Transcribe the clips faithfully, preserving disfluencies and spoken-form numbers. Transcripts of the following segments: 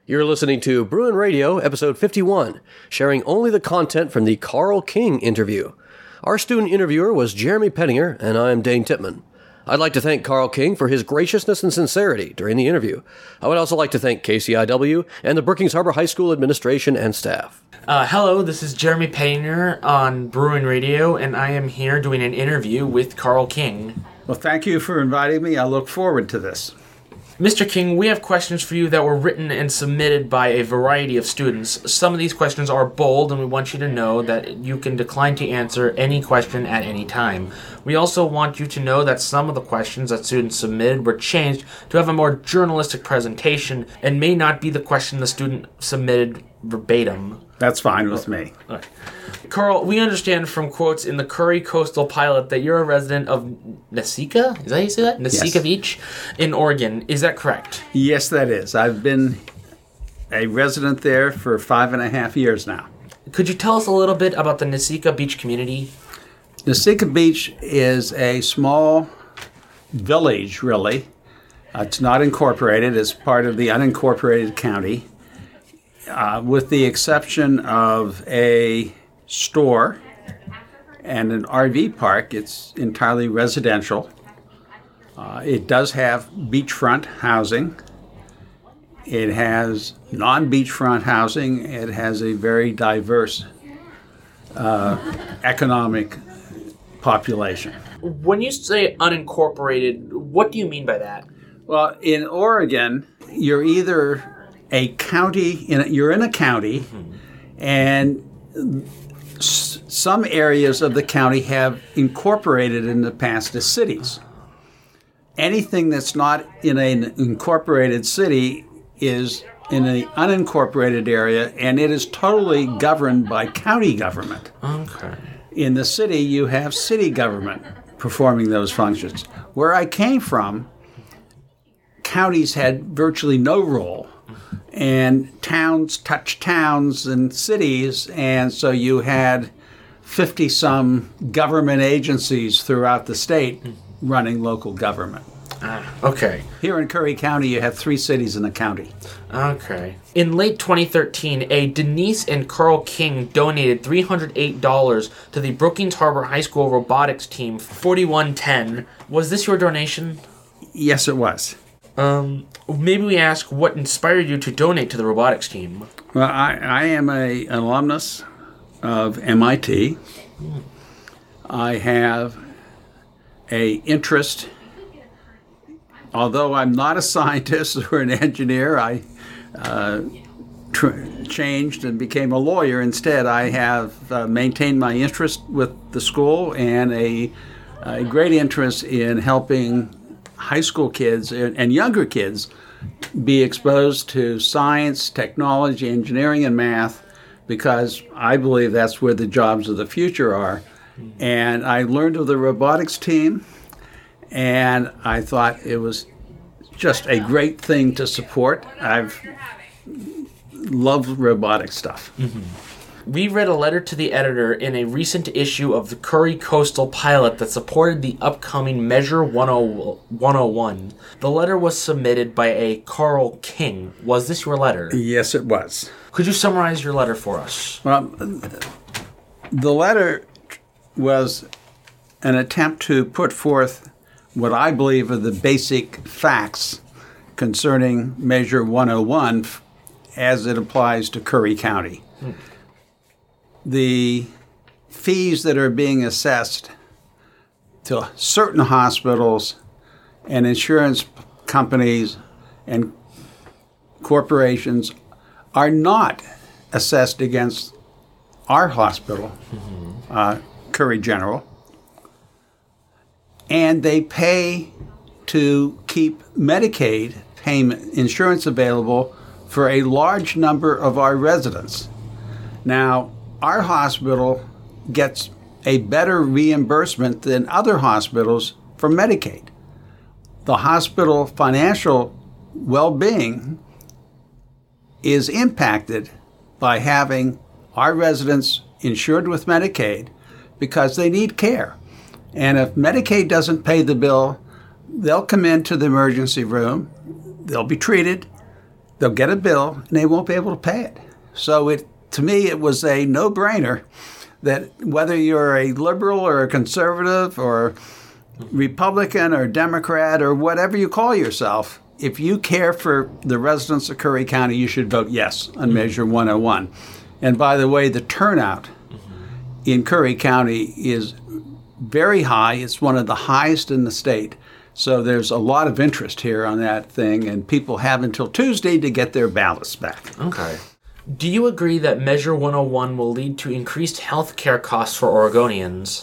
You're listening to Bruin Radio, episode fifty-one, sharing only the content from the Carl King interview. Our student interviewer was Jeremy Pettinger, and I'm Dane Tippmann. I'd like to thank Carl King for his graciousness and sincerity during the interview. I would also like to thank K C I W and the Brookings Harbor High School administration and staff. Uh, hello, this is Jeremy Pettinger on Bruin Radio, and I am here doing an interview with Carl King. Well, thank you for inviting me. I look forward to this. Mister King, we have questions for you that were written and submitted by a variety of students. Some of these questions are bold, and we want you to know that you can decline to answer any question at any time. We also want you to know that some of the questions that students submitted were changed to have a more journalistic presentation and may not be the question the student submitted verbatim. That's fine with me. Okay. Carl, we understand from quotes in the Curry Coastal Pilot that you're a resident of Nasika? Is that how you say that? Nasika Yes. Beach in Oregon. Is that correct? Yes, that is. I've been a resident there for five and a half years now. Could you tell us a little bit about the Nasika Beach community? Nasika Beach is a small village, really. Uh, it's not incorporated. It's part of the unincorporated county, uh, with the exception of a store and an R V park. It's entirely residential. Uh, it does have beachfront housing. It has non-beachfront housing. It has a very diverse uh, economic population. When you say unincorporated, what do you mean by that? Well, in Oregon, you're either a county, in, you're in a county, mm-hmm. and s- some areas of the county have incorporated in the past as cities. Anything that's not in an incorporated city is in an unincorporated area, and it is totally governed by county government. Okay. In the city, you have city government performing those functions. Where I came from, counties had virtually no role, and towns touched towns and cities, and so you had fifty-some government agencies throughout the state running local government. Ah, okay. Here in Curry County, you have three cities in the county. Okay. In late twenty thirteen, a Denise and Carl King donated three hundred eight dollars to the Brookings Harbor High School robotics team forty-one ten. Was this your donation? Yes, it was. Um, maybe we ask what inspired you to donate to the robotics team. Well, I, I am a, an alumnus of M I T. Hmm. I have a interest. Although I'm not a scientist or an engineer, I uh, tr- changed and became a lawyer instead. I have uh, maintained my interest with the school and a, a great interest in helping high school kids and, and younger kids be exposed to science, technology, engineering, and math, because I believe that's where the jobs of the future are. And I learned of the robotics team, and I thought it was just a great thing to support. I've loved robotic stuff. Mm-hmm. We read a letter to the editor in a recent issue of the Curry Coastal Pilot that supported the upcoming Measure one oh one. The letter was submitted by a Carl King. Was this your letter? Yes, it was. Could you summarize your letter for us? Well, the letter was an attempt to put forth what I believe are the basic facts concerning Measure one oh one as it applies to Curry County. Hmm. The fees that are being assessed to certain hospitals and insurance companies and corporations are not assessed against our hospital, mm-hmm. uh, Curry General. And they pay to keep Medicaid payment insurance available for a large number of our residents. Now, our hospital gets a better reimbursement than other hospitals for Medicaid. The hospital financial well-being is impacted by having our residents insured with Medicaid because they need care. And if Medicaid doesn't pay the bill, they'll come into the emergency room, they'll be treated, they'll get a bill and they won't be able to pay it. So it, to me, it was a no-brainer that whether you're a liberal or a conservative or Republican or Democrat or whatever you call yourself, if you care for the residents of Curry County, you should vote yes on Measure one oh one. And by the way, the turnout mm-hmm. in Curry County is very high. It's one of the highest in the state. So there's a lot of interest here on that thing, and people have until Tuesday to get their ballots back. Okay. Do you agree that Measure one oh one will lead to increased health care costs for Oregonians?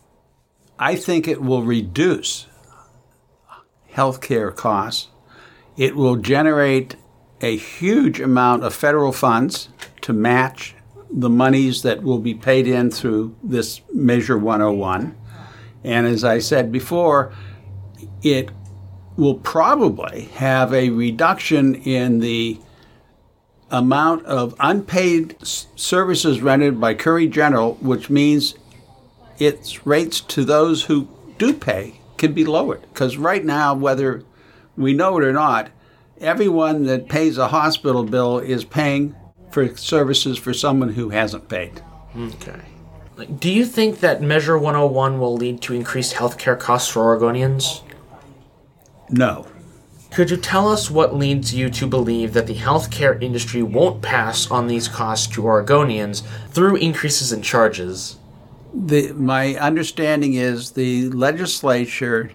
I think it will reduce health care costs. It will generate a huge amount of federal funds to match the monies that will be paid in through this Measure one oh one. And as I said before, it will probably have a reduction in the amount of unpaid services rendered by Curry General, which means its rates to those who do pay can be lowered. Because right now, whether we know it or not, everyone that pays a hospital bill is paying for services for someone who hasn't paid. Okay. Do you think that Measure one oh one will lead to increased health care costs for Oregonians? No. Could you tell us what leads you to believe that the healthcare industry won't pass on these costs to Oregonians through increases in charges? The, my understanding is the legislature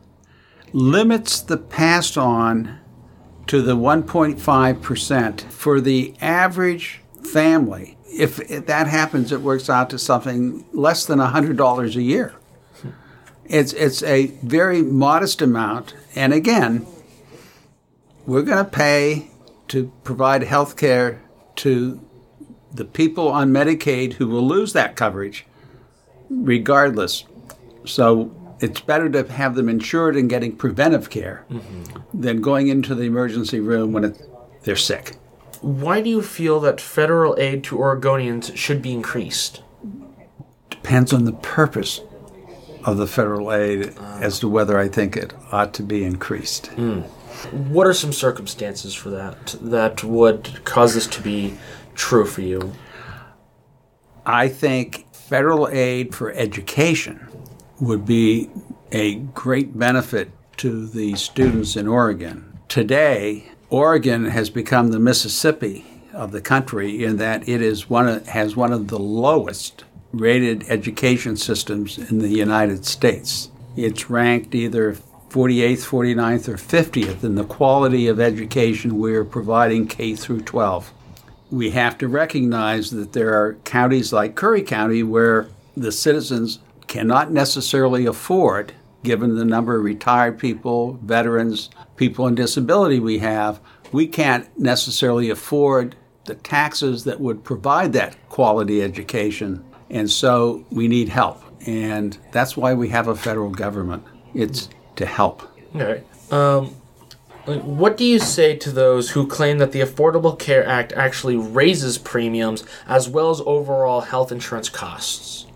limits the pass-on to the one point five percent for the average family. If, if that happens, it works out to something less than one hundred dollars a year. It's, it's a very modest amount. And again, we're going to pay to provide health care to the people on Medicaid who will lose that coverage regardless. So it's better to have them insured and getting preventive care mm-hmm. than going into the emergency room when it, they're sick. Why do you feel that federal aid to Oregonians should be increased? Depends on the purpose of the federal aid uh, as to whether I think it ought to be increased. Mm. What are some circumstances for that that would cause this to be true for you? I think federal aid for education would be a great benefit to the students in Oregon. Today, Oregon has become the Mississippi of the country in that it is one of, has one of the lowest rated education systems in the United States. It's ranked either forty-eighth, forty-ninth, or fiftieth in the quality of education we're providing K through twelve. We have to recognize that there are counties like Curry County where the citizens cannot necessarily afford, given the number of retired people, veterans, people on disability we have, we can't necessarily afford the taxes that would provide that quality education. And so we need help. And that's why we have a federal government. It's to help. Okay. Um, what do you say to those who claim that the Affordable Care Act actually raises premiums as well as overall health insurance costs?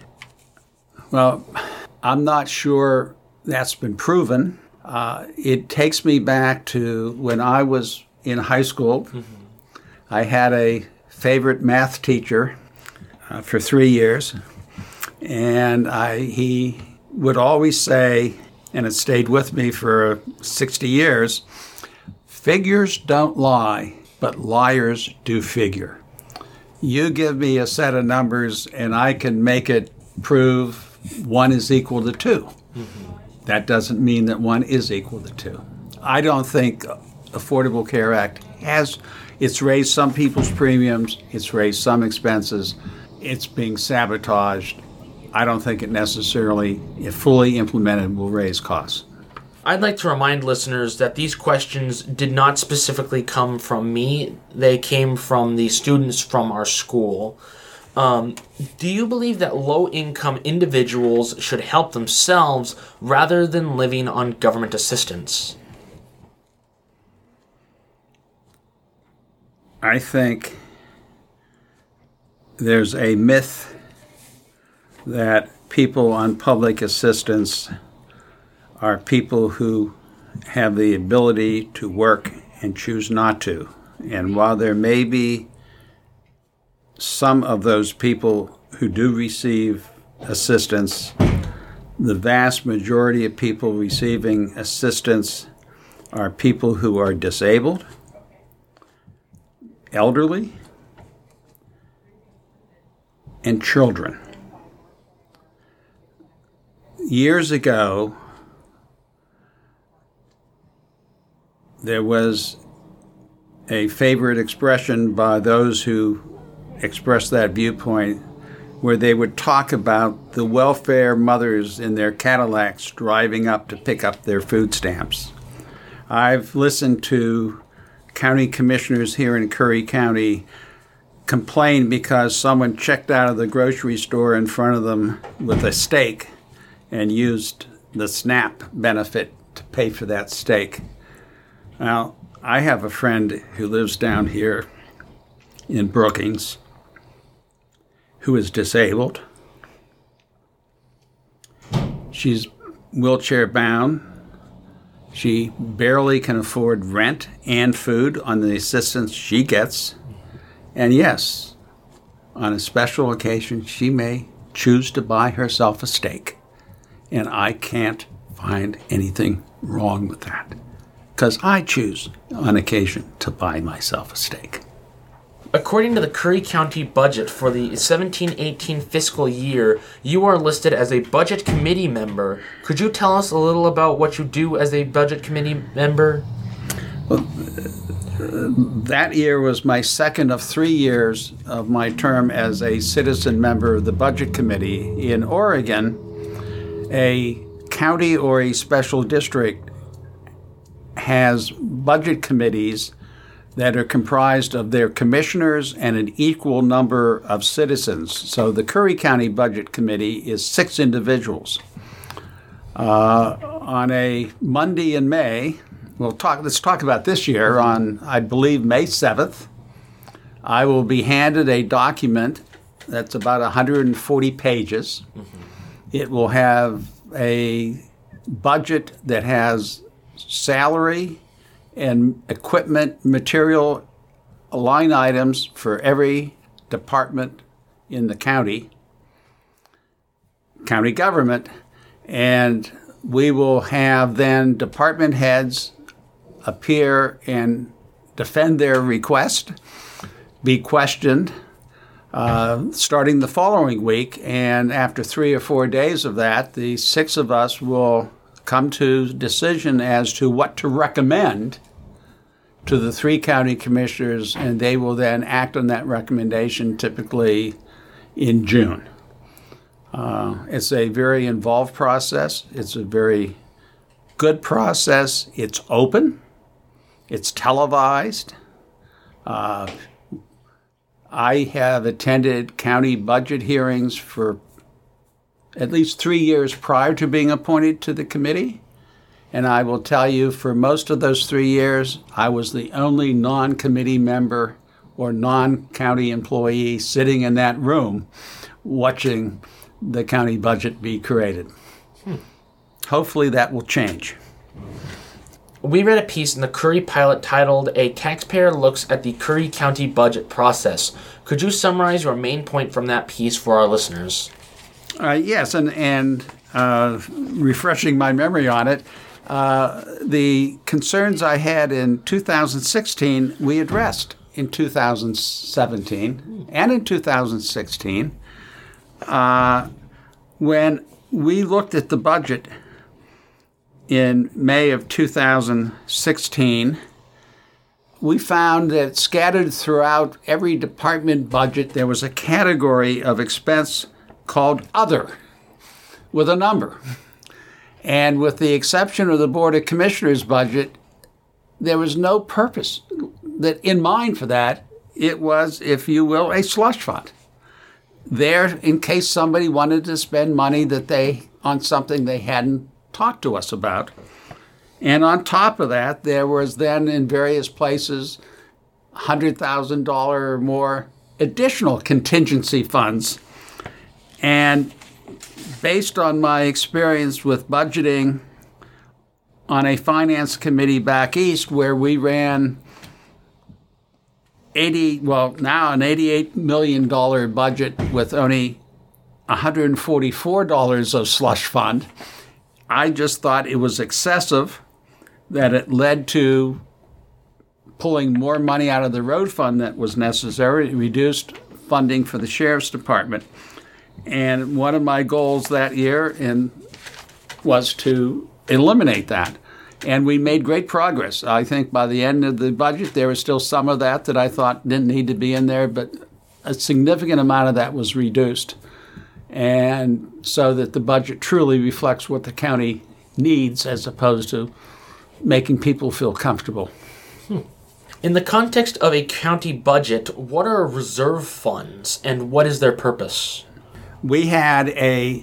Well, I'm not sure that's been proven. Uh, it takes me back to when I was in high school. Mm-hmm. I had a favorite math teacher uh, for three years, and I he would always say, and it stayed with me for sixty years, figures don't lie, but liars do figure. You give me a set of numbers, and I can make it prove one is equal to two. Mm-hmm. That doesn't mean that one is equal to two. I don't think Affordable Care Act has, it's raised some people's premiums, it's raised some expenses, it's being sabotaged. I don't think it necessarily, if fully implemented, will raise costs. I'd like to remind listeners that these questions did not specifically come from me. They came from the students from our school. Um, do you believe that low-income individuals should help themselves rather than living on government assistance? I think there's a myth that people on public assistance are people who have the ability to work and choose not to. And while there may be some of those people who do receive assistance, the vast majority of people receiving assistance are people who are disabled, elderly, and children. Years ago, there was a favorite expression by those who expressed that viewpoint where they would talk about the welfare mothers in their Cadillacs driving up to pick up their food stamps. I've listened to county commissioners here in Curry County complain because someone checked out of the grocery store in front of them with a steak and used the SNAP benefit to pay for that steak. Now, I have a friend who lives down here in Brookings who is disabled. She's wheelchair bound. She barely can afford rent and food on the assistance she gets. And yes, on a special occasion, she may choose to buy herself a steak. And I can't find anything wrong with that, because I choose on occasion to buy myself a steak. According to the Curry County budget for the seventeen eighteen fiscal year, you are listed as a budget committee member. Could you tell us a little about what you do as a budget committee member? Well, that year was my second of three years of my term as a citizen member of the budget committee. In Oregon, a county or a special district has budget committees that are comprised of their commissioners and an equal number of citizens. So the Curry County Budget Committee is six individuals. Uh, on a Monday in May, we'll talk. Let's talk about this year. On, I believe, May seventh, I will be handed a document that's about one hundred forty pages. Mm-hmm. It will have a budget that has salary and equipment, material line items for every department in the county, county government, and we will have then department heads appear and defend their request, be questioned, uh, starting the following week, and after three or four days of that, the six of us will come to decision as to what to recommend to the three county commissioners, and they will then act on that recommendation typically in June. Uh, it's a very involved process. It's a very good process. It's open. It's televised. Uh, I have attended county budget hearings for at least three years prior to being appointed to the committee. And I will tell you, for most of those three years, I was the only non-committee member or non-county employee sitting in that room watching the county budget be created. Hmm. Hopefully that will change. We read a piece in the Curry Pilot titled, "A Taxpayer Looks at the Curry County Budget Process." Could you summarize your main point from that piece for our listeners? Uh, yes, and, and uh, refreshing my memory on it, uh, the concerns I had in two thousand sixteen, we addressed in two thousand seventeen and in two thousand sixteen. Uh, when we looked at the budget in May of two thousand sixteen, we found that scattered throughout every department budget, there was a category of expense called Other, with a number. And with the exception of the Board of Commissioners budget, there was no purpose that in mind for that. It was, if you will, a slush fund. There, in case somebody wanted to spend money that they on something they hadn't talked to us about. And on top of that, there was then in various places one hundred thousand dollars or more additional contingency funds. And based on my experience with budgeting on a finance committee back east where we ran eighty, well, now an eighty-eight million dollars budget with only one hundred forty-four dollars of slush fund. I just thought it was excessive, that it led to pulling more money out of the road fund that was necessary. It reduced funding for the sheriff's department. And one of my goals that year in, was to eliminate that. And we made great progress. I think by the end of the budget, there was still some of that that I thought didn't need to be in there, but a significant amount of that was reduced. And so that the budget truly reflects what the county needs as opposed to making people feel comfortable. Hmm. In the context of a county budget, what are reserve funds and what is their purpose? We had a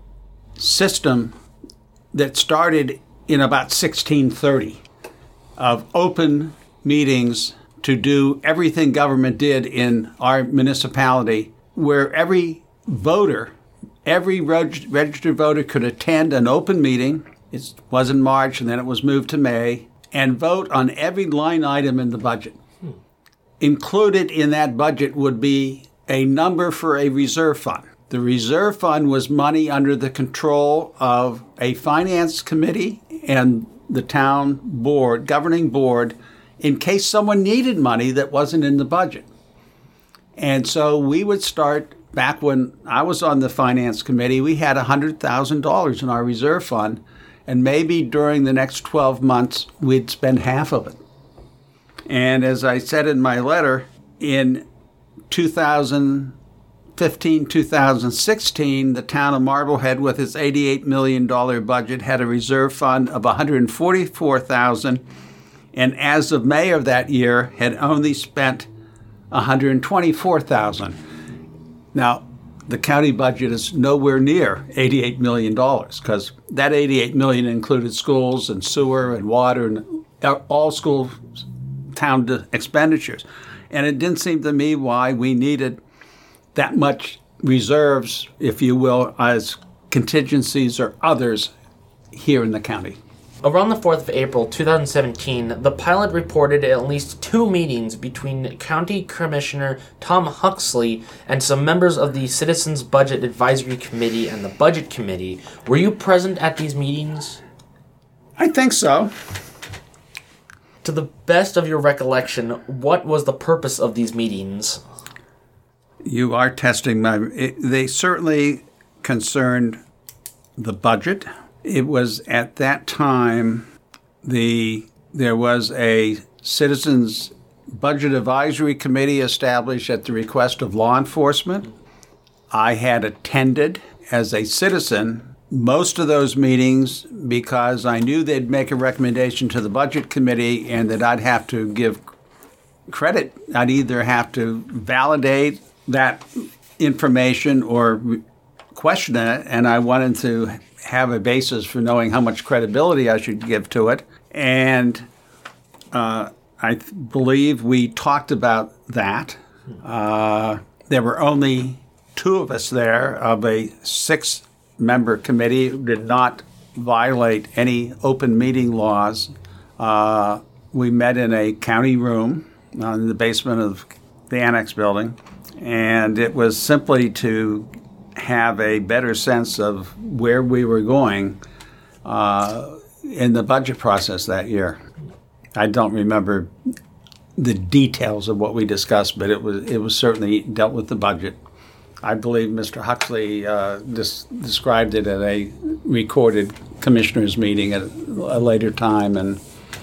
system that started in about sixteen thirty of open meetings to do everything government did in our municipality, where every voter, every reg- registered voter could attend an open meeting. It was in March and then it was moved to May, and vote on every line item in the budget. Hmm. Included in that budget would be a number for a reserve fund. The reserve fund was money under the control of a finance committee and the town board, governing board, in case someone needed money that wasn't in the budget. And so we would start, back when I was on the finance committee, we had one hundred thousand dollars in our reserve fund, and maybe during the next twelve months, we'd spend half of it. And as I said in my letter, in two thousand fifteen, two thousand sixteen, the town of Marblehead, with its eighty-eight million dollars budget, had a reserve fund of one hundred forty-four thousand dollars, and as of May of that year, had only spent one hundred twenty-four thousand dollars. Now, the county budget is nowhere near eighty-eight million dollars, because that eighty-eight million dollars included schools and sewer and water and all school town expenditures. And it didn't seem to me why we needed that much reserves, if you will, as contingencies or others here in the county. Around the fourth of April, two thousand seventeen, the pilot reported at least two meetings between County Commissioner Tom Huxley and some members of the Citizens Budget Advisory Committee and the Budget Committee. Were you present at these meetings? I think so. To the best of your recollection, what was the purpose of these meetings? You are testing my... It, they certainly concerned the budget. It was at that time the there was a Citizens Budget Advisory Committee established at the request of law enforcement. I had attended as a citizen most of those meetings because I knew they'd make a recommendation to the Budget Committee and that I'd have to give credit. I'd either have to validate that information or question it, and I wanted to have a basis for knowing how much credibility I should give to it. And uh, I th- believe we talked about that. Uh, there were only two of us there of a six-member committee who did not violate any open meeting laws. Uh, we met in a county room uh, in the basement of the Annex building, and it was simply to have a better sense of where we were going uh, in the budget process that year. I don't remember the details of what we discussed, but it was it was certainly dealt with the budget. I believe Mister Huxley uh, dis- described it at a recorded commissioners meeting at a later time, and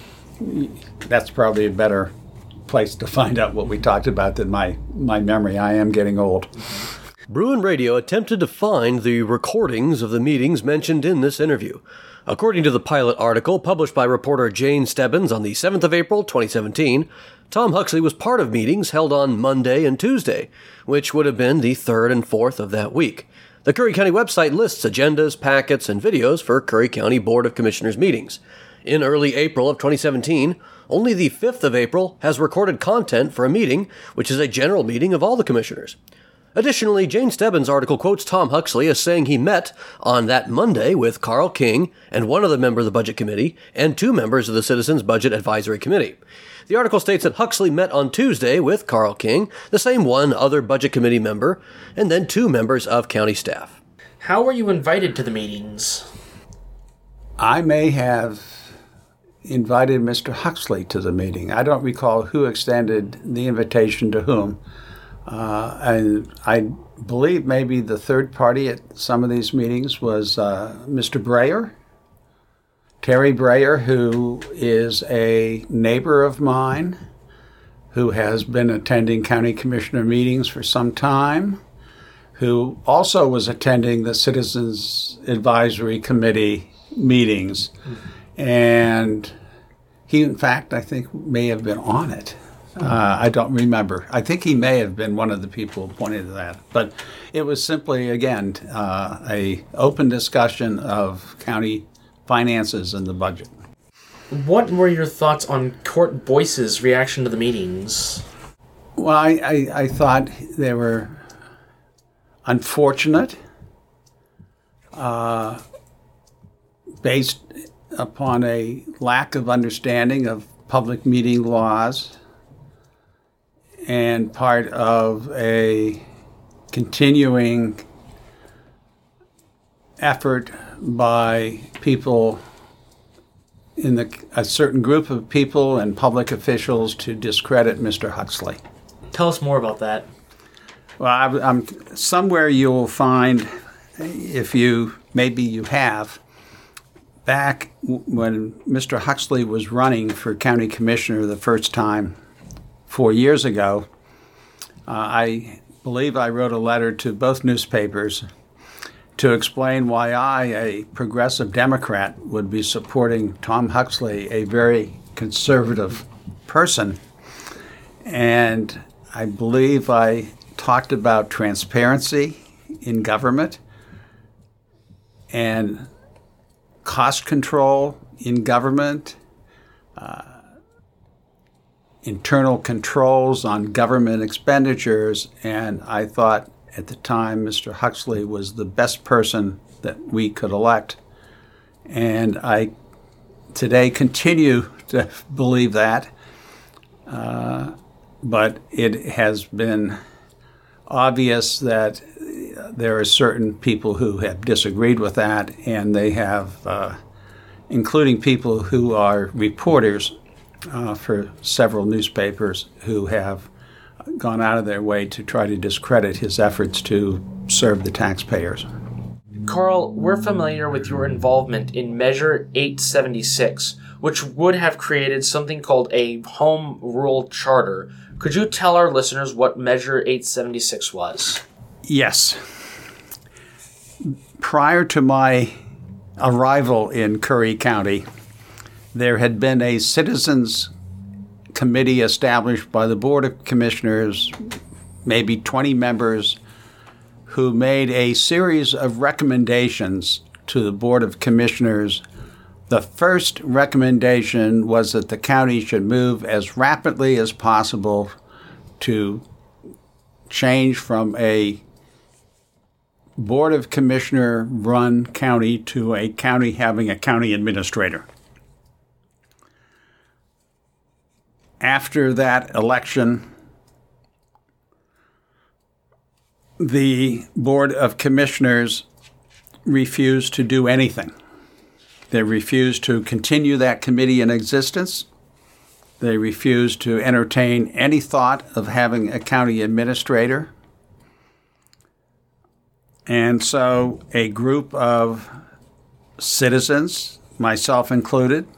that's probably a better place to find out what we talked about than my, my memory. I am getting old. Bruin Radio attempted to find the recordings of the meetings mentioned in this interview. According to the pilot article published by reporter Jane Stebbins on the seventh of April, twenty seventeen, Tom Huxley was part of meetings held on Monday and Tuesday, which would have been the third and fourth of that week. The Curry County website lists agendas, packets, and videos for Curry County Board of Commissioners meetings. In early April of twenty seventeen, only the fifth of April has recorded content for a meeting, which is a general meeting of all the commissioners. Additionally, Jane Stebbins' article quotes Tom Huxley as saying he met on that Monday with Carl King and one other member of the Budget Committee and two members of the Citizens Budget Advisory Committee. The article states that Huxley met on Tuesday with Carl King, the same one other Budget Committee member, and then two members of county staff. How were you invited to the meetings? I may have invited Mister Huxley to the meeting. I don't recall who extended the invitation to whom. Uh, and I believe maybe the third party at some of these meetings was uh, Mister Breyer, Terry Breyer, who is a neighbor of mine, who has been attending county commissioner meetings for some time, who also was attending the Citizens Advisory Committee meetings. Mm-hmm. And he, in fact, I think may have been on it. Uh, I don't remember. I think he may have been one of the people who pointed to that. But it was simply, again, uh, a open discussion of county finances and the budget. What were your thoughts on Court Boyce's reaction to the meetings? Well, I, I, I thought they were unfortunate, uh, based upon a lack of understanding of public meeting laws, and part of a continuing effort by people in the, a certain group of people and public officials to discredit Mister Huxley. Tell us more about that. Well, I, I'm, somewhere you'll find, if you, maybe you have, back when Mister Huxley was running for county commissioner the first time, four years ago, uh, I believe I wrote a letter to both newspapers to explain why I, a progressive Democrat, would be supporting Tom Huxley, a very conservative person. And I believe I talked about transparency in government and cost control in government, uh, internal controls on government expenditures, and I thought at the time Mister Huxley was the best person that we could elect. And I today continue to believe that, uh, but it has been obvious that there are certain people who have disagreed with that, and they have, uh, including people who are reporters uh, for several newspapers, who have gone out of their way to try to discredit his efforts to serve the taxpayers. Carl, we're familiar with your involvement in Measure eight seventy-six, which would have created something called a Home Rule Charter. Could you tell our listeners what Measure eight seventy-six was? Yes. Prior to my arrival in Curry County, there had been a citizens committee established by the Board of Commissioners, maybe twenty members, who made a series of recommendations to the Board of Commissioners. The first recommendation was that the county should move as rapidly as possible to change from a Board of Commissioner-run county to a county having a county administrator. After that election, the Board of Commissioners refused to do anything. They refused to continue that committee in existence. They refused to entertain any thought of having a county administrator. And so a group of citizens, myself included,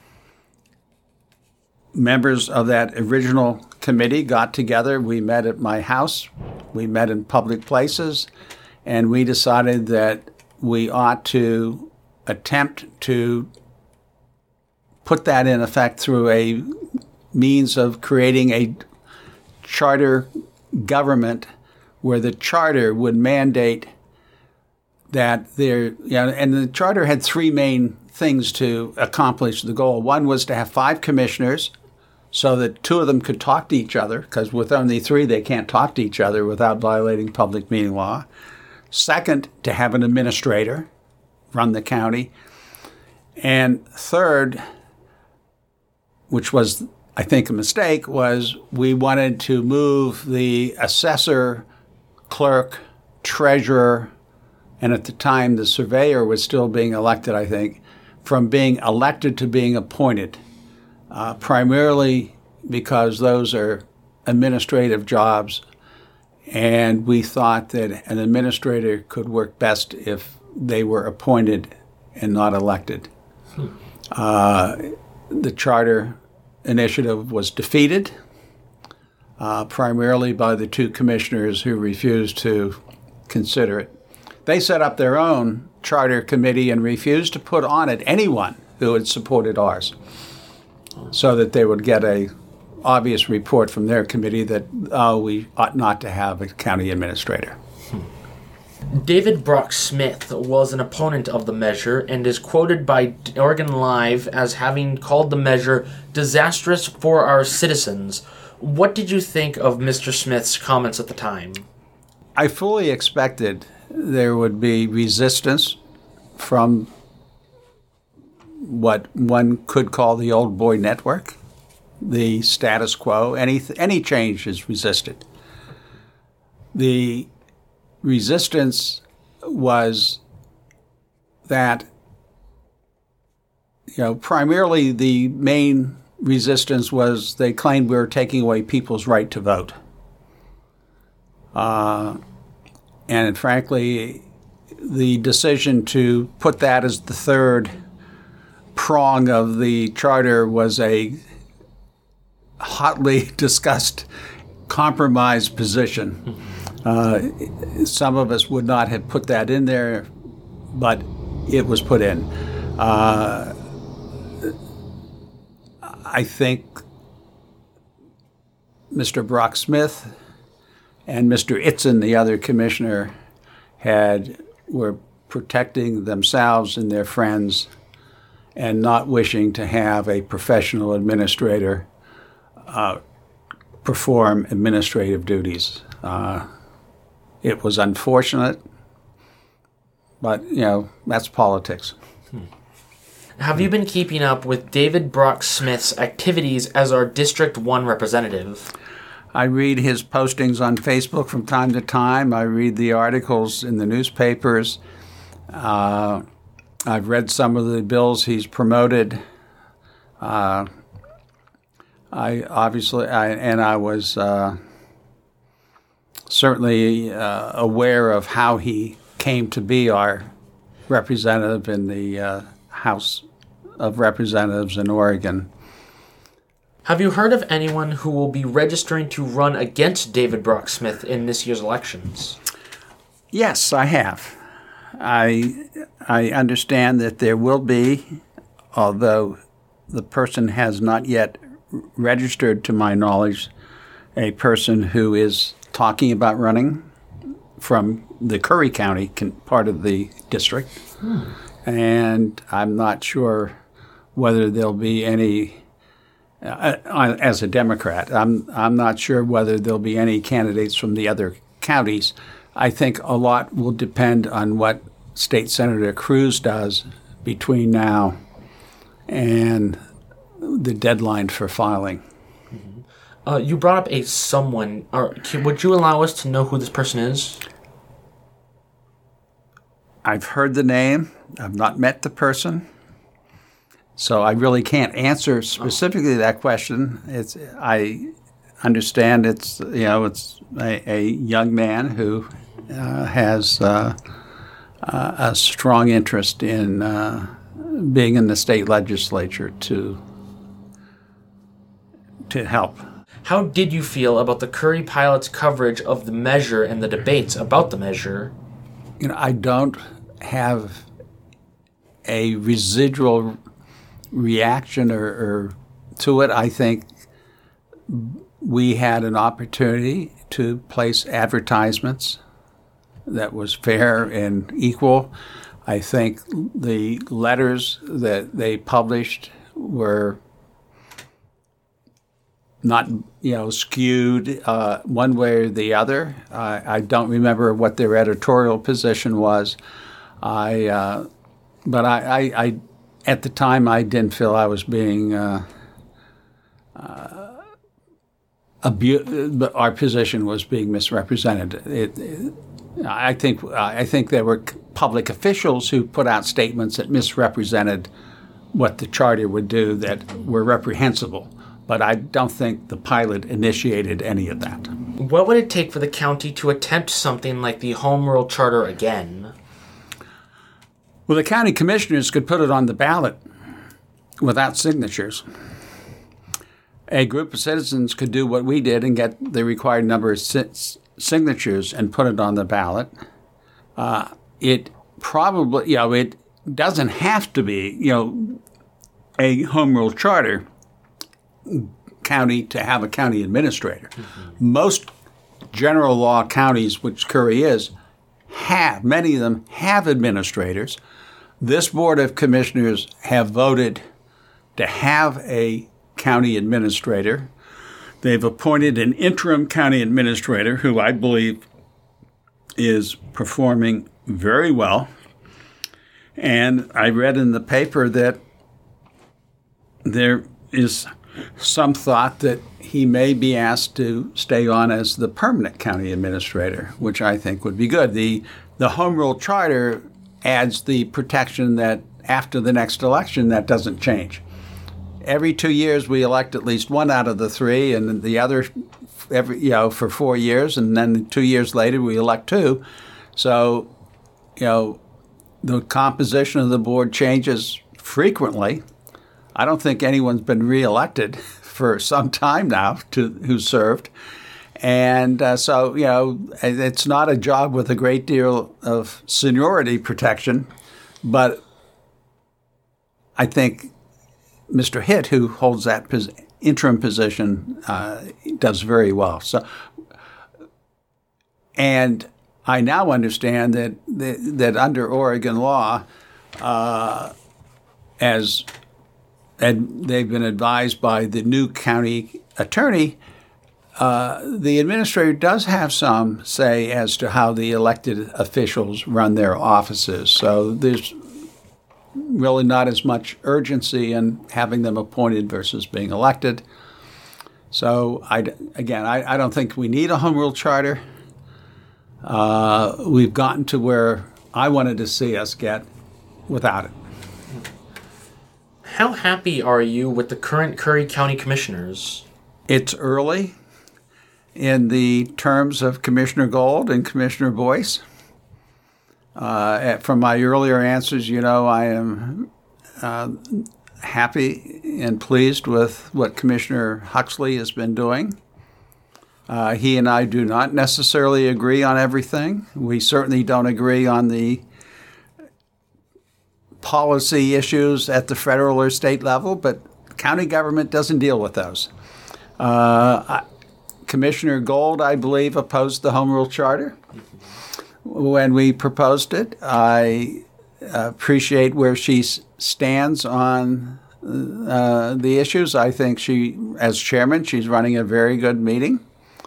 members of that original committee got together. We met at my house. We met in public places. And we decided that we ought to attempt to put that in effect through a means of creating a charter government where the charter would mandate that there, you know, and the charter had three main things to accomplish the goal. One was to have five commissioners so that two of them could talk to each other, because with only three, they can't talk to each other without violating public meeting law. Second, to have an administrator run the county. And third, which was I think, a mistake was we wanted to move the assessor, clerk, treasurer, and at the time the surveyor was still being elected, I think, from being elected to being appointed, uh, primarily because those are administrative jobs, and we thought that an administrator could work best if they were appointed and not elected. Hmm. Uh, the charter initiative was defeated, uh, primarily by the two commissioners who refused to consider it. They set up their own charter committee and refused to put on it anyone who had supported ours, so that they would get a obvious report from their committee that, oh, we ought not to have a county administrator. David Brock Smith was an opponent of the measure and is quoted by Oregon Live as having called the measure disastrous for our citizens. What did you think of Mister Smith's comments at the time? I fully expected there would be resistance from what one could call the old boy network, the status quo. Any, any change is resisted. The resistance was that, you know, primarily the main resistance was they claimed we were taking away people's right to vote. Uh, and frankly, the decision to put that as the third prong of the charter was a hotly discussed compromise position. Uh, some of us would not have put that in there, but it was put in. Uh, I think Mister Brock Smith and Mister Itzen, the other commissioner, had were protecting themselves and their friends and not wishing to have a professional administrator uh, perform administrative duties. Uh, It was unfortunate, but, you know, that's politics. Hmm. Have you been keeping up with David Brock Smith's activities as our District one representative? I read his postings on Facebook from time to time. I read the articles in the newspapers. Uh, I've read some of the bills he's promoted. Uh, I obviously, I, and I was... Uh, certainly uh, aware of how he came to be our representative in the uh, House of Representatives in Oregon. Have you heard of anyone who will be registering to run against David Brock Smith in this year's elections? Yes, I have. I I understand that there will be, although the person has not yet registered to my knowledge, a person who is talking about running from the Curry County part of the district. Hmm. And I'm not sure whether there'll be any, uh, as a Democrat, I'm, I'm not sure whether there'll be any candidates from the other counties. I think a lot will depend on what State Senator Cruz does between now and the deadline for filing. Uh, you brought up a someone. Or would you allow us to know who this person is? I've heard the name. I've not met the person. So I really can't answer specifically oh. that question. It's I understand it's, you know, it's a, a young man who uh, has uh, uh, a strong interest in uh, being in the state legislature to to help. How did you feel about the Curry Pilot's coverage of the measure and the debates about the measure? You know, I don't have a residual reaction or, or to it. I think we had an opportunity to place advertisements that was fair and equal. I think the letters that they published were not, you know, skewed uh, one way or the other. Uh, I don't remember what their editorial position was. I, uh, but I, I, I, at the time, I didn't feel I was being uh, uh, abu- our position was being misrepresented. It, it, I think I think there were public officials who put out statements that misrepresented what the charter would do that were reprehensible. But I don't think the pilot initiated any of that. What would it take for the county to attempt something like the Home Rule Charter again? Well, the county commissioners could put it on the ballot without signatures. A group of citizens could do what we did and get the required number of si- signatures and put it on the ballot. Uh, it probably, you know, it doesn't have to be, you know, a home rule charter county to have a county administrator. Mm-hmm. Most general law counties, which Curry is, have, many of them have administrators. This Board of Commissioners have voted to have a county administrator. They've appointed an interim county administrator who I believe is performing very well. And I read in the paper that there is some thought that he may be asked to stay on as the permanent county administrator, which I think would be good. The the Home Rule Charter adds the protection that after the next election, that doesn't change. Every two years, we elect at least one out of the three, and the other every you know for four years, and then two years later, we elect two. So, you know, the composition of the board changes frequently. I don't think anyone's been reelected for some time now to who served. And uh, so, you know, it's not a job with a great deal of seniority protection, but I think Mister Hitt, who holds that pos- interim position, uh, does very well. So, and I now understand that that under Oregon law, uh, as and they've been advised by the new county attorney, uh, the administrator does have some say as to how the elected officials run their offices. So there's really not as much urgency in having them appointed versus being elected. So, I, again, I, I don't think we need a home rule charter. Uh, we've gotten to where I wanted to see us get without it. How happy are you with the current Curry County Commissioners? It's early in the terms of Commissioner Gold and Commissioner Boyce. Uh, from my earlier answers, you know, I am uh, happy and pleased with what Commissioner Huxley has been doing. Uh, he and I do not necessarily agree on everything. We certainly don't agree on the policy issues at the federal or state level, but county government doesn't deal with those. Uh, Commissioner Gold, I believe, opposed the Home Rule Charter when we proposed it. I appreciate where she stands on uh, the issues. I think she, as chairman, she's running a very good meeting.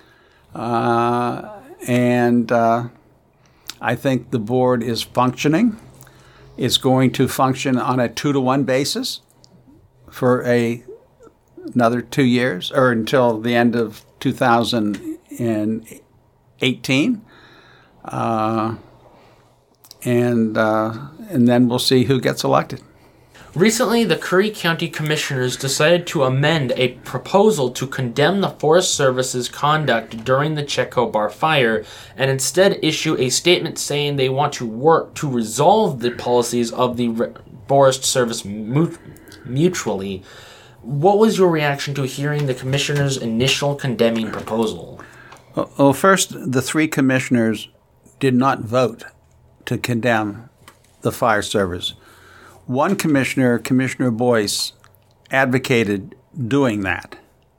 Uh, and uh, I think the board is functioning. It's going to function on a two to one basis for a another two years, or until the end of two thousand eighteen, uh, and uh, and then we'll see who gets elected. Recently, the Curry County Commissioners decided to amend a proposal to condemn the Forest Service's conduct during the Chetco Bar fire and instead issue a statement saying they want to work to resolve the policies of the Re- Forest Service mu- mutually. What was your reaction to hearing the Commissioners' initial condemning proposal? Well, first, the three commissioners did not vote to condemn the fire service. One commissioner, Commissioner Boyce, advocated doing that.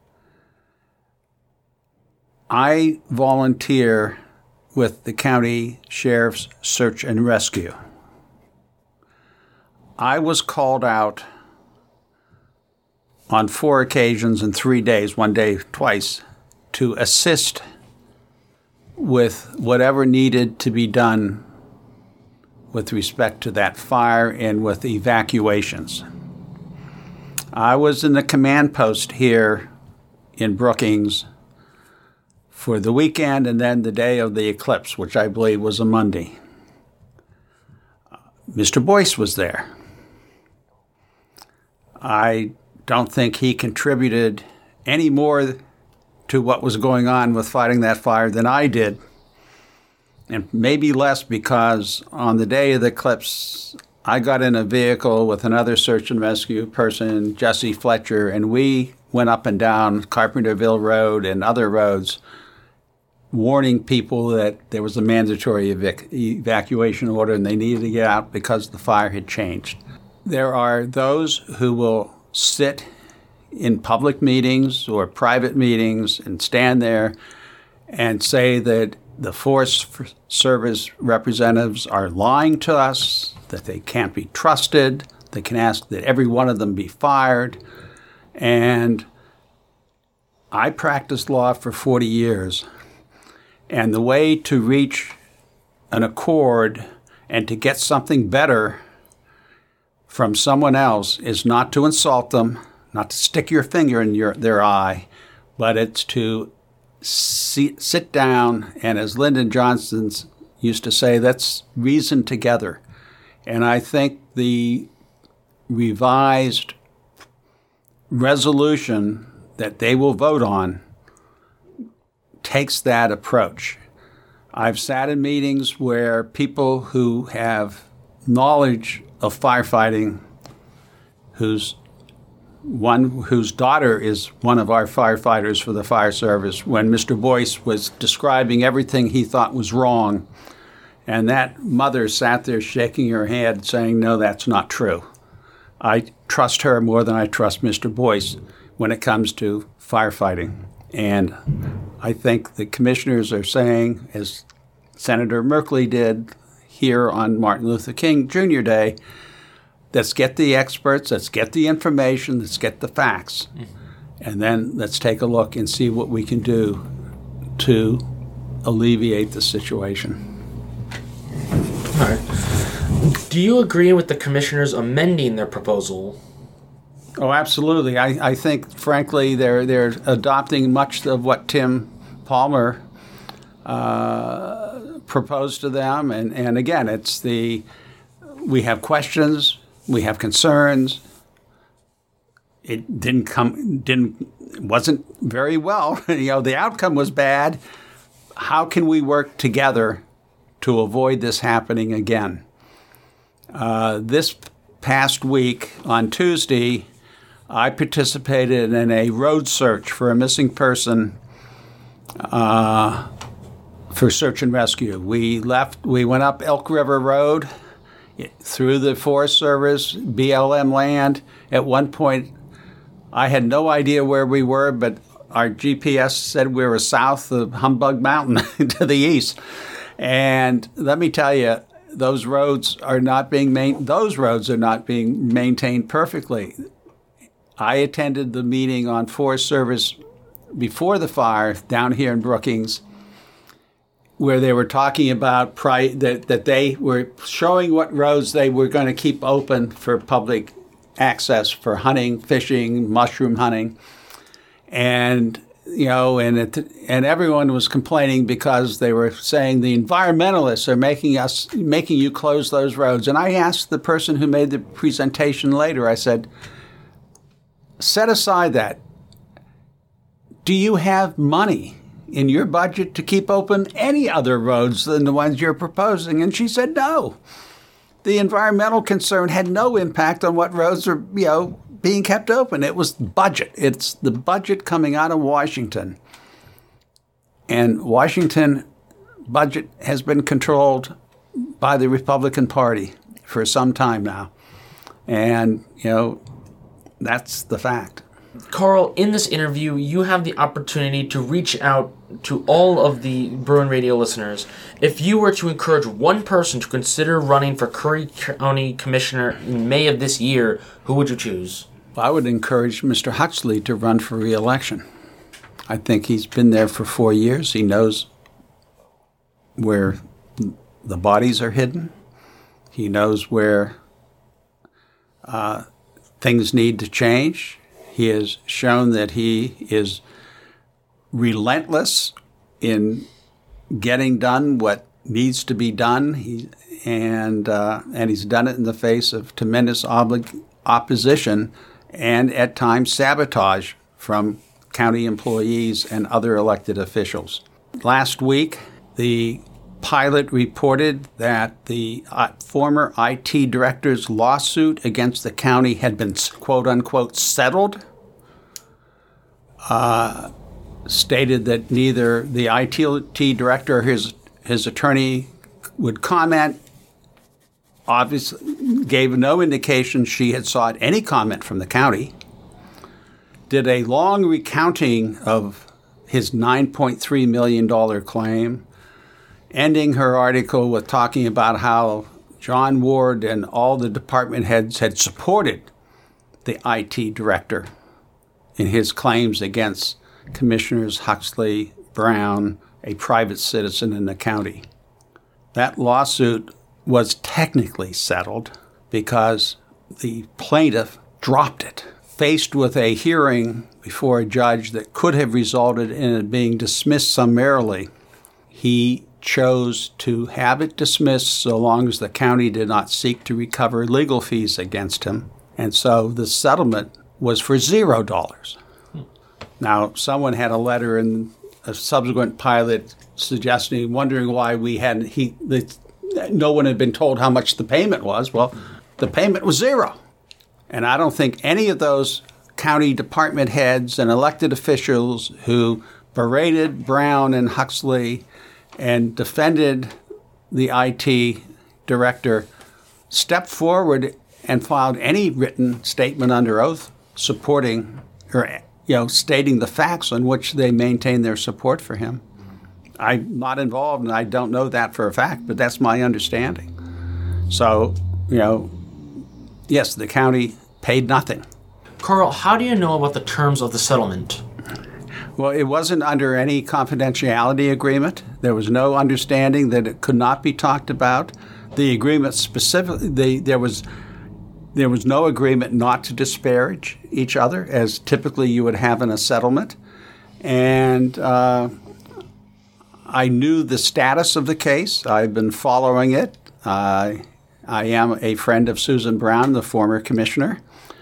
I volunteer with the county sheriff's search and rescue. I was called out on four occasions in three days, one day twice, to assist with whatever needed to be done with respect to that fire and with evacuations. I was in the command post here in Brookings for the weekend and then the day of the eclipse, which I believe was a Monday. Mister Boyce was there. I don't think he contributed any more to what was going on with fighting that fire than I did. And maybe less because on the day of the eclipse, I got in a vehicle with another search and rescue person, Jesse Fletcher, and we went up and down Carpenterville Road and other roads warning people that there was a mandatory evac- evacuation order and they needed to get out because the fire had changed. There are those who will sit in public meetings or private meetings and stand there and say that the Forest Service representatives are lying to us, that they can't be trusted, they can ask that every one of them be fired. And I practiced law for forty years, and the way to reach an accord and to get something better from someone else is not to insult them, not to stick your finger in your, their eye, but it's to see, sit down, and as Lyndon Johnson used to say, let's reason together. And I think the revised resolution that they will vote on takes that approach. I've sat in meetings where people who have knowledge of firefighting, whose one whose daughter is one of our firefighters for the fire service, when Mister Boyce was describing everything he thought was wrong, and that mother sat there shaking her head saying, no, that's not true. I trust her more than I trust Mister Boyce when it comes to firefighting. And I think the commissioners are saying, as Senator Merkley did here on Martin Luther King Junior Day, let's get the experts, let's get the information, let's get the facts, mm-hmm. and then let's take a look and see what we can do to alleviate the situation. All right. Do you agree with the commissioners amending their proposal? Oh, absolutely. I, I think, frankly, they're they're adopting much of what Tim Palmer uh, proposed to them. And, and again, it's the we have questions, we have concerns. It didn't come didn't wasn't very well. You know, the outcome was bad. How can we work together to avoid this happening again? Uh, this past week on Tuesday, I participated in a road search for a missing person uh, for search and rescue. We left. We went up Elk River Road through the Forest Service, B L M land. At one point, I had no idea where we were, but our G P S said we were south of Humbug Mountain to the east. And let me tell you, those roads are not being main- those roads are not being maintained perfectly. I attended the meeting on Forest Service before the fire down here in Brookings, where they were talking about pri- that, that they were showing what roads they were going to keep open for public access for hunting, fishing, mushroom hunting. And, you know, and it, and everyone was complaining because they were saying the environmentalists are making us, making you close those roads. And I asked the person who made the presentation later, I said, set aside that. Do you have money in your budget to keep open any other roads than the ones you're proposing? And she said no. The environmental concern had no impact on what roads are, you know, being kept open. It was budget. It's the budget coming out of Washington. And Washington budget has been controlled by the Republican Party for some time now. And, you know, that's the fact. Carl, in this interview, you have the opportunity to reach out to all of the Bruin Radio listeners. If you were to encourage one person to consider running for Curry County Commissioner in May of this year, who would you choose? I would encourage Mister Huxley to run for re-election. I think he's been there for four years. He knows where the bodies are hidden. He knows where uh, things need to change. He has shown that he is relentless in getting done what needs to be done. He, and uh, and he's done it in the face of tremendous oblig- opposition and at times sabotage from county employees and other elected officials. Last week, the pilot reported that the uh, former I T director's lawsuit against the county had been quote-unquote settled. Uh, stated that neither the I T director or his, his attorney would comment. Obviously, gave no indication she had sought any comment from the county. Did a long recounting of his nine point three million dollars claim, ending her article with talking about how John Ward and all the department heads had supported the I T director in his claims against Commissioners Huxley, Brown, a private citizen in the county. That lawsuit was technically settled because the plaintiff dropped it. Faced with a hearing before a judge that could have resulted in it being dismissed summarily, he chose to have it dismissed so long as the county did not seek to recover legal fees against him. And so the settlement was for zero dollars. Now, someone had a letter in a subsequent pilot suggesting, wondering why we hadn't, he, the, no one had been told how much the payment was. Well, the payment was zero. And I don't think any of those county department heads and elected officials who berated Brown and Huxley and defended the I T director stepped forward and filed any written statement under oath supporting or, you know, stating the facts on which they maintain their support for him. I'm not involved, and I don't know that for a fact, but that's my understanding. So, you know, yes, the county paid nothing. Carl, how do you know about the terms of the settlement? Well, it wasn't under any confidentiality agreement. There was no understanding that it could not be talked about. The agreement specifically, the, there was there was no agreement not to disparage each other, as typically you would have in a settlement. And uh, I knew the status of the case. I've been following it. Uh, I am a friend of Susan Brown, the former commissioner.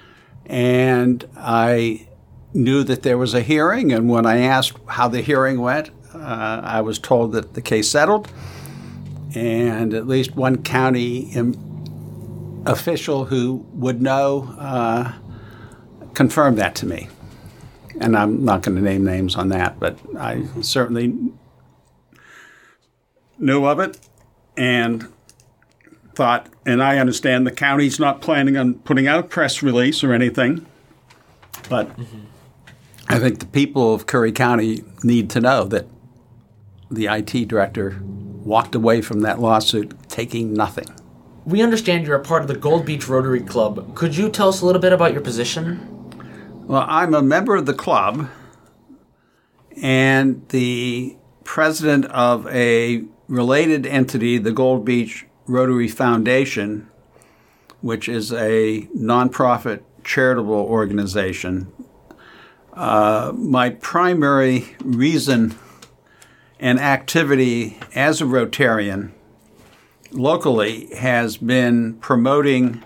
And I knew that there was a hearing, and when I asked how the hearing went, uh, I was told that the case settled, and at least one county im- official who would know uh, confirmed that to me. And I'm not going to name names on that, but I certainly knew of it and thought, and I understand the county's not planning on putting out a press release or anything, but mm-hmm. I think the people of Curry County need to know that the I T director walked away from that lawsuit taking nothing. We understand you're a part of the Gold Beach Rotary Club. Could you tell us a little bit about your position? Well, I'm a member of the club and the president of a related entity, the Gold Beach Rotary Foundation, which is a nonprofit charitable organization. Uh, my primary reason and activity as a Rotarian locally has been promoting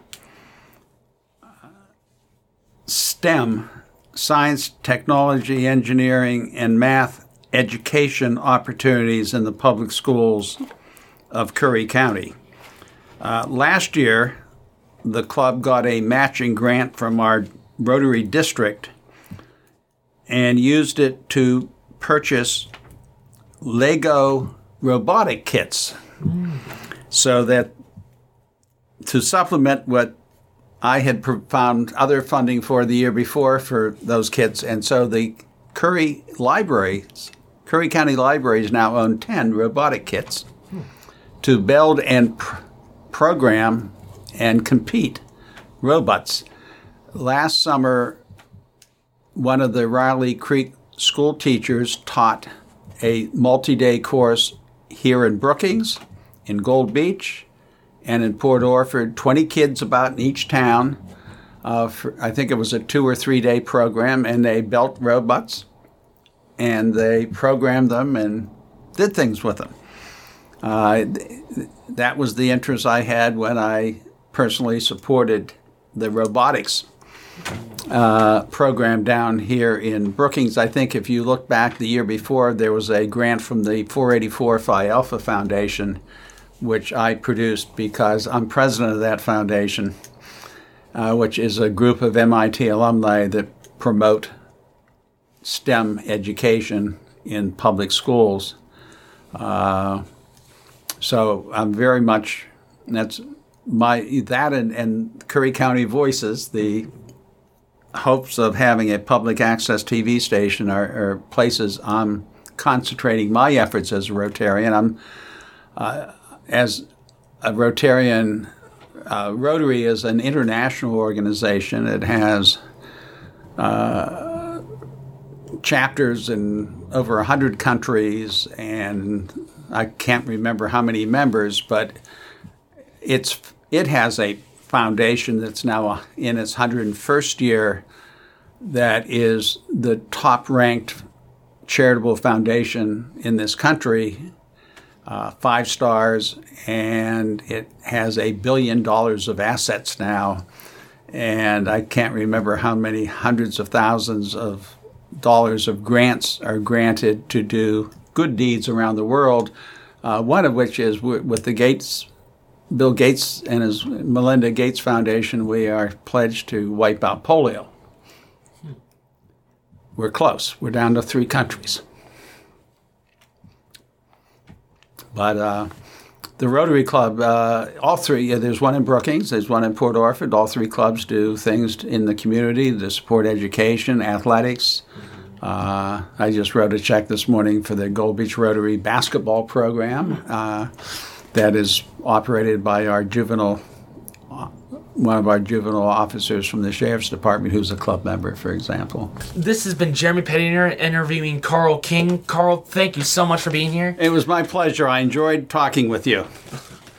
STEM, science, technology, engineering, and math education opportunities in the public schools of Curry County. Uh, last year, the club got a matching grant from our Rotary district and used it to purchase Lego robotic kits mm. so that to supplement what I had found other funding for the year before for those kits. And so the Curry Libraries, Curry County Libraries now own ten robotic kits hmm. to build and pr- program and compete robots. Last summer, one of the Riley Creek school teachers taught a multi-day course here in Brookings, in Gold Beach, and in Port Orford, twenty kids about in each town. Uh, for, I think it was a two or three day program, and they built robots. and they programmed them and did things with them. Uh, th- that was the interest I had when I personally supported the robotics uh, program down here in Brookings. I think if you look back the year before, there was a grant from the four eighty-four Phi Alpha Foundation, which I produced because I'm president of that foundation, uh, which is a group of M I T alumni that promote STEM education in public schools. Uh, so I'm very much, that's my, that and, and Curry County Voices, the hopes of having a public access T V station are, are places I'm concentrating my efforts as a Rotarian. I'm, uh, as a Rotarian, uh, Rotary is an international organization. It has uh, chapters in over one hundred countries, and I can't remember how many members, but it's it has a foundation that's now in its one hundred first year that is the top-ranked charitable foundation in this country, uh, five stars, and it has a billion dollars of assets now, and I can't remember how many hundreds of thousands of dollars of grants are granted to do good deeds around the world, uh, one of which is w- with the Gates Bill Gates and his Melinda Gates Foundation, we are pledged to wipe out polio. We're close. We're down to three countries. But uh, the Rotary Club, uh, all three, yeah, there's one in Brookings, there's one in Port Orford. All three clubs do things in the community to support education, athletics. Uh, I just wrote a check this morning for the Gold Beach Rotary basketball program. Uh, that is operated by our juvenile, one of our juvenile officers from the Sheriff's Department who's a club member, for example. This has been Jeremy Pettinger interviewing Carl King. Carl, thank you so much for being here. It was my pleasure. I enjoyed talking with you.